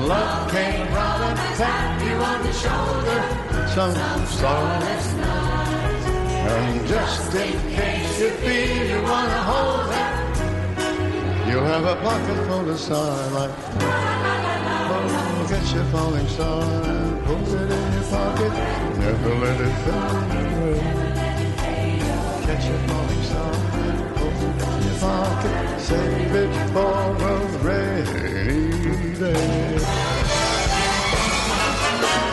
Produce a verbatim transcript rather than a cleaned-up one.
love came around and tapped you on the shoulder some starless night. And just in case you feel you want to hold her, you have a pocket full of starlight. Oh, get your falling star and put it in your pocket. Never let it fade away. Catch your falling star and put it in your pocket. Save it for a rainy day.